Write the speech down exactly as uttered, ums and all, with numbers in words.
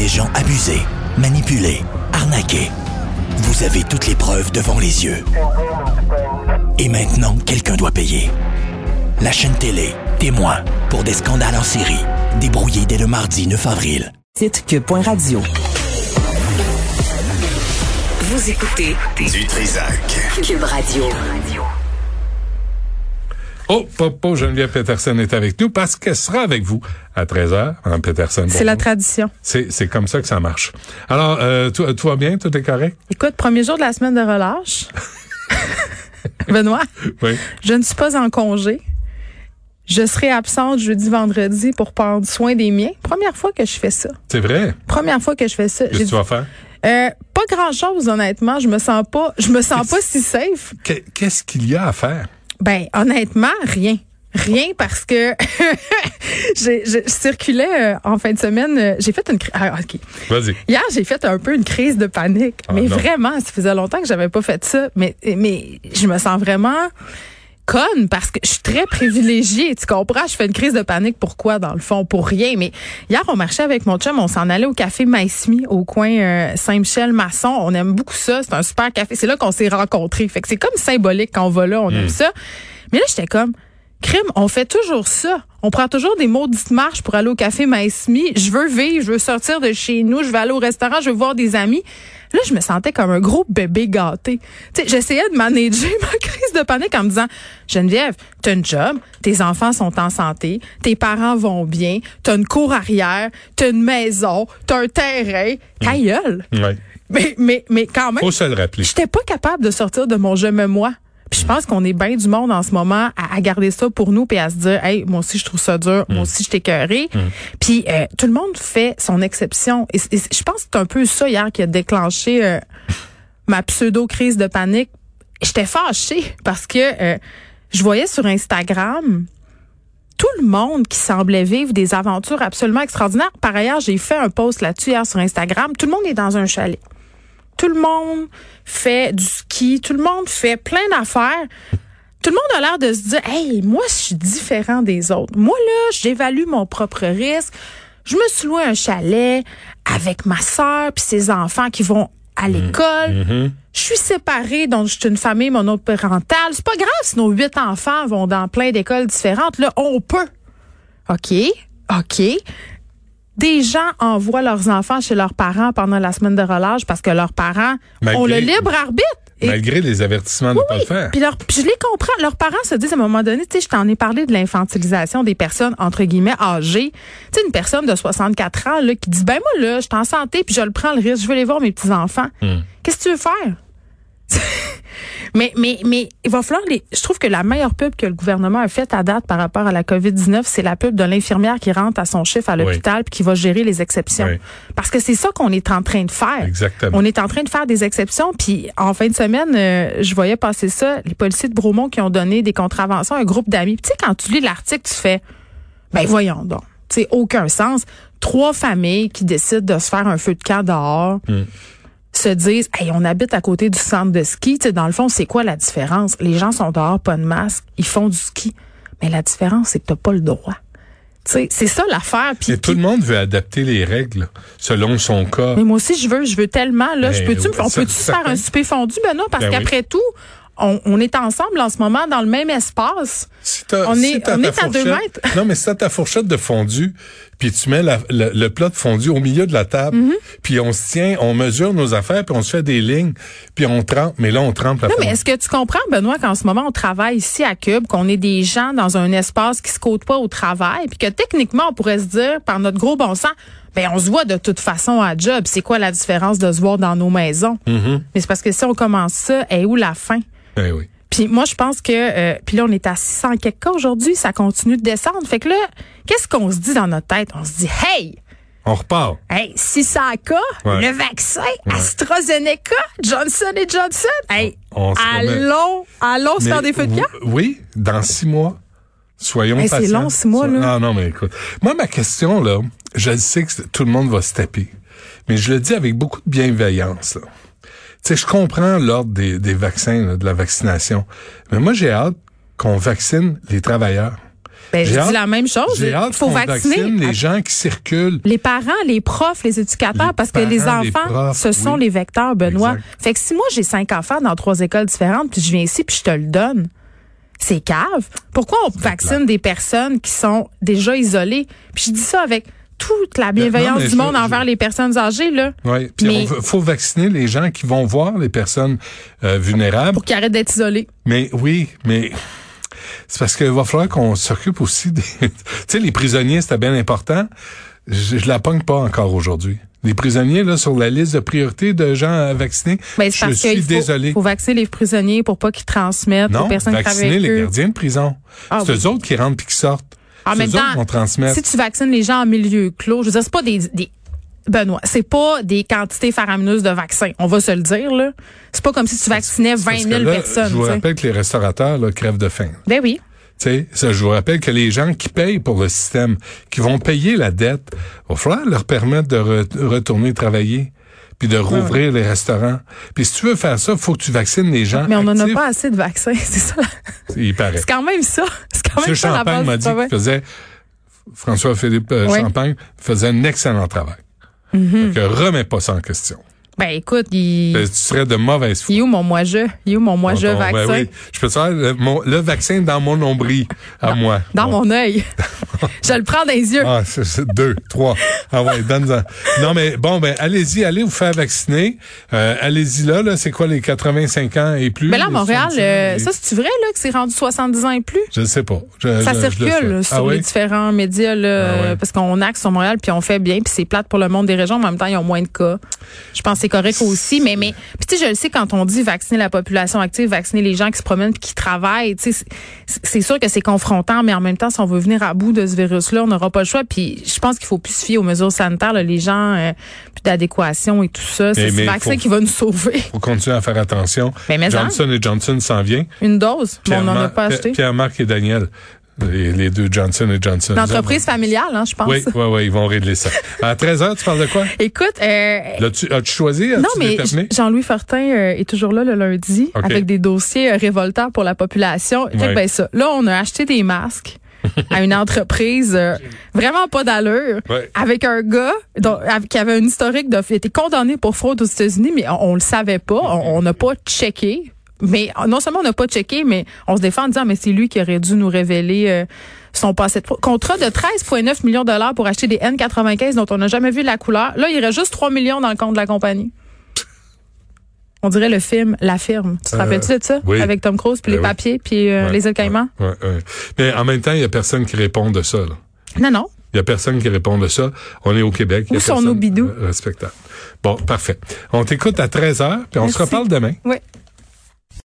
des gens abusés, manipulés, arnaqués. Vous avez toutes les preuves devant les yeux. Et maintenant, quelqu'un doit payer. La chaîne télé, témoin, pour des scandales en série, débrouillés dès le mardi neuf avril. Titre Cube.radio. Vous écoutez Du Trizac. Cube Radio. Oh, Popo, Geneviève Peterson est avec nous parce qu'elle sera avec vous à treize heures, Mme Peterson. C'est la tradition. C'est, c'est comme ça que ça marche. Alors, euh, tout, tout va bien? Tout est correct? Écoute, premier jour de la semaine de relâche. Benoît, oui. Je ne suis pas en congé. Je serai absente jeudi, vendredi pour prendre soin des miens. Première fois que je fais ça. C'est vrai? Première fois que je fais ça. Qu'est-ce que tu vas faire? Euh, pas grand-chose, honnêtement. Je me sens pas, je me sens pas si safe. Qu'est-ce qu'il y a à faire? Ben, honnêtement, rien. Rien parce que j'ai, je circulais euh, en fin de semaine. Euh, j'ai fait une crise. Ah, OK. Vas-y. Hier, j'ai fait un peu une crise de panique. Ah, mais non. vraiment, ça faisait longtemps que j'avais pas fait ça. Mais, mais je me sens vraiment conne parce que je suis très privilégiée. Tu comprends? Je fais une crise de panique. Pourquoi, dans le fond? Pour rien. Mais hier, on marchait avec mon chum. On s'en allait au café Maïsmi au coin euh, Saint-Michel-Masson. On aime beaucoup ça. C'est un super café. C'est là qu'on s'est rencontrés. Fait que c'est comme symbolique quand on va là. On mmh. aime ça. Mais là, j'étais comme... Crime, on fait toujours ça. On prend toujours des maudites marches pour aller au café Maïsmi. Je veux vivre, je veux sortir de chez nous, je veux aller au restaurant, je veux voir des amis. Là, je me sentais comme un gros bébé gâté. Tu sais, j'essayais de manager ma crise de panique en me disant, Geneviève, t'as une job, tes enfants sont en santé, tes parents vont bien, t'as une cour arrière, t'as une maison, t'as un terrain, ta gueule. Ouais. Mais, mais, mais quand même. Faut se le rappeler. J'étais pas capable de sortir de mon je me moi. Puis je pense qu'on est bien du monde en ce moment à, à garder ça pour nous puis à se dire, hey, moi aussi je trouve ça dur, mm. moi aussi je t'ai écœuré. Mm. Puis euh, tout le monde fait son exception. Et, et je pense que c'est un peu ça hier qui a déclenché euh, ma pseudo crise de panique. J'étais fâchée parce que euh, je voyais sur Instagram tout le monde qui semblait vivre des aventures absolument extraordinaires. Par ailleurs, j'ai fait un post là-dessus hier sur Instagram. Tout le monde est dans un chalet. Tout le monde fait du ski, tout le monde fait plein d'affaires. Tout le monde a l'air de se dire, hey, moi, je suis différent des autres. Moi, là, j'évalue mon propre risque. Je me suis loué un chalet avec ma sœur puis ses enfants qui vont à l'école. Mm-hmm. Je suis séparée, donc je suis une famille monoparentale. C'est pas grave si nos huit enfants vont dans plein d'écoles différentes. Là, on peut. OK, OK. Des gens envoient leurs enfants chez leurs parents pendant la semaine de relâche parce que leurs parents Malgré, ont le libre arbitre. Et, malgré les avertissements de ne oui, pas le faire. Puis, leur, puis je les comprends. Leurs parents se disent à un moment donné, tu sais, je t'en ai parlé de l'infantilisation des personnes, entre guillemets, âgées. Tu sais, une personne de soixante-quatre ans là, qui dit, ben moi, là, je suis en santé puis je le prends le risque, je veux aller voir mes petits-enfants. Mm. Qu'est-ce que tu veux faire? mais, mais, mais il va falloir les. Je trouve que la meilleure pub que le gouvernement a faite à date par rapport à la covid dix-neuf, c'est la pub de l'infirmière qui rentre à son chiffre à l'hôpital oui. puis qui va gérer les exceptions. Oui. Parce que c'est ça qu'on est en train de faire. Exactement. On est en train de faire des exceptions. Puis en fin de semaine, euh, je voyais passer ça, les policiers de Bromont qui ont donné des contraventions à un groupe d'amis. Tu sais, quand tu lis l'article, tu fais, ben voyons donc. Tu sais, aucun sens. Trois familles qui décident de se faire un feu de camp dehors. Mm. Se disent, hey, on habite à côté du centre de ski. Tu sais, dans le fond, c'est quoi la différence? Les gens sont dehors, pas de masque, ils font du ski. Mais la différence, c'est que t'as pas le droit. Tu sais, c'est ça l'affaire. Puis, et tout le monde veut adapter les règles selon son cas. Mais moi aussi, je veux, je veux tellement. Là, je peux-tu, on peut-tu se faire un souper fondu, Benoît? Parce ben qu'après oui. tout, on, on est ensemble en ce moment dans le même espace. Si on si est, on est à deux mètres. Non, mais si t'as ta fourchette de fondu, puis tu mets la, le, le plat de fondu au milieu de la table, mm-hmm. puis on se tient, on mesure nos affaires, puis on se fait des lignes, puis on trempe. Mais là, on trempe la Non, fondue. mais est-ce que tu comprends, Benoît, qu'en ce moment, on travaille ici à Cube, qu'on est des gens dans un espace qui se côtoient au travail, puis que techniquement, on pourrait se dire, par notre gros bon sens, ben on se voit de toute façon à job. C'est quoi la différence de se voir dans nos maisons? Mm-hmm. Mais c'est parce que si on commence ça, est où la fin? Ben oui. Puis moi, je pense que... Euh, puis là, on est à six cents quelques cas aujourd'hui. Ça continue de descendre. Fait que là, qu'est-ce qu'on se dit dans notre tête? On se dit, hey! On repart. Hey, six cents cas, ouais. le vaccin, ouais. AstraZeneca, Johnson et Johnson. Hey, on, on allons, allons se faire des feux de camp? Oui, dans six mois. Soyons hey, patients. C'est long, six mois, là. Non, non, mais écoute. Moi, ma question, là, je sais que tout le monde va se taper. Mais je le dis avec beaucoup de bienveillance, là. Tu sais, je comprends l'ordre des, des vaccins, là, de la vaccination. Mais moi, j'ai hâte qu'on vaccine les travailleurs. Ben, je J'ai dis hâte- la même chose. J'ai hâte Il faut qu'on vacciner vaccine les gens qui circulent. les parents, les profs, les éducateurs, Les parce que les parents, les enfants, profs, ce sont oui. les vecteurs, Benoît. Exact. Fait que si moi, j'ai cinq enfants dans trois écoles différentes, puis je viens ici, puis je te le donne, c'est cave. Pourquoi on vaccine clair. des personnes qui sont déjà isolées? Puis je dis ça avec toute la bienveillance mais du je- monde je- envers les personnes âgées, là. Oui. Puis Mais- il faut vacciner les gens qui vont voir les personnes euh, vulnérables. Pour qu'ils arrêtent d'être isolés. Mais oui, mais c'est parce qu'il va falloir qu'on s'occupe aussi des... tu sais, les prisonniers, c'était bien important. Je, je la pogne pas encore aujourd'hui. Les prisonniers, là, sur la liste de priorité de gens à vacciner, Ben, c'est je parce suis qu'il faut, désolé. faut vacciner les prisonniers pour pas qu'ils transmettent Non, aux personnes qui travaillent vacciner avec les eux. gardiens de prison. Ah c'est oui. eux autres qui rentrent puis qui sortent. En c'est même eux autres temps, qui vont transmettre. si tu vaccines les gens en milieu clos, je veux dire, c'est pas des, des Benoît, c'est pas des quantités faramineuses de vaccins. On va se le dire, là. C'est pas comme si tu vaccinais vingt Parce que mille là, personnes. je vous tu sais. rappelle que les restaurateurs là, crèvent de faim. Ben oui. Tu sais, ça, je vous rappelle que les gens qui payent pour le système, qui vont payer la dette, il va falloir leur permettre de re- retourner travailler, puis de rouvrir les restaurants. Puis si tu veux faire ça, il faut que tu vaccines les gens Mais on n'en a actifs. pas assez de vaccins, c'est ça. Il paraît. C'est quand même ça. C'est quand même M. ça la Champagne base m'a du dit travail. qu'il faisait, François-Philippe euh, Ouais. Champagne faisait un excellent travail. Mm-hmm. Donc, remets pas ça en question. Ben écoute, il... Tu serais de mauvaise foi. il est où mon moi-je? Il est où mon moi-je Ton- vaccin? ben oui. Je peux te faire le, mon- le vaccin dans mon nombril à moi. Dans Bon. mon œil. Je le prends dans les yeux. Ah, c'est, c'est deux, trois. Ah ouais, donne-en. Non, mais bon, ben, allez-y, allez vous faire vacciner. Euh, allez-y là, là, c'est quoi les quatre-vingt-cinq ans et plus? Mais là, à les Montréal, soixante-dix ans euh, et- ça, c'est vrai, là, que c'est rendu soixante-dix ans et plus? Je ne sais pas. Je- Ça je- je le circule souhaite. sur Ah oui? les différents médias, là, Ah ouais. euh, parce qu'on axe sur Montréal, puis on fait bien, puis c'est plate pour le monde des régions, mais en même temps, ils ont moins de cas. Je pense que c'est correct aussi, mais, mais puis tu sais, je le sais, quand on dit vacciner la population active, vacciner les gens qui se promènent puis qui travaillent, tu sais, c'est, c'est sûr que c'est confrontant, mais en même temps, si on veut venir à bout de ce virus-là, on n'aura pas le choix, puis je pense qu'il faut plus se fier aux mesures sanitaires, là, les gens, euh, puis d'adéquation et tout ça. C'est Mais- ce mais vaccin faut- qui va nous sauver. Faut continuer à faire attention. Mais mais en. Johnson et Johnson s'en vient. Une dose, mais on n'en a Pierre-Mar- pas acheté. Pierre-Marc et Daniel. Les, les deux Johnson et Johnson. L'entreprise familiale, hein, je pense. Oui, oui, oui, ils vont régler ça. À treize heures, tu parles de quoi? Écoute, euh, L'as-tu, as-tu choisi? As-tu non, mais déterminé? Jean-Louis Fortin euh, est toujours là le lundi OK. avec des dossiers euh, révoltants pour la population. Fait que, Ouais. ben ça. Là, on a acheté des masques à une entreprise euh, vraiment pas d'allure Ouais. avec un gars dont- avec- qui avait un historique de il a été condamné pour fraude aux États-Unis, mais on, on le savait pas, on on n'a pas checké. Mais non seulement on n'a pas checké, mais on se défend en disant mais c'est lui qui aurait dû nous révéler euh, son passé de fraude. Contrat de treize virgule neuf millions de dollars pour acheter des N quatre-vingt-quinze dont on n'a jamais vu la couleur. Là, il reste juste trois millions dans le compte de la compagnie. On dirait le film La Firme. Tu te Euh, rappelles-tu de ça? oui. Avec Tom Cruise, puis Ben les oui. papiers, puis euh, Ouais, les îles Caïmans? Ouais, ouais, ouais. Mais en même temps, il y a personne qui répond de ça, là. Non, non. Il y a personne qui répond de ça. On est au Québec. Il y a Où sont personne, nos bidous? euh, respectable. Bon, parfait. On t'écoute à treize heures, puis on se Merci. reparle demain. Oui.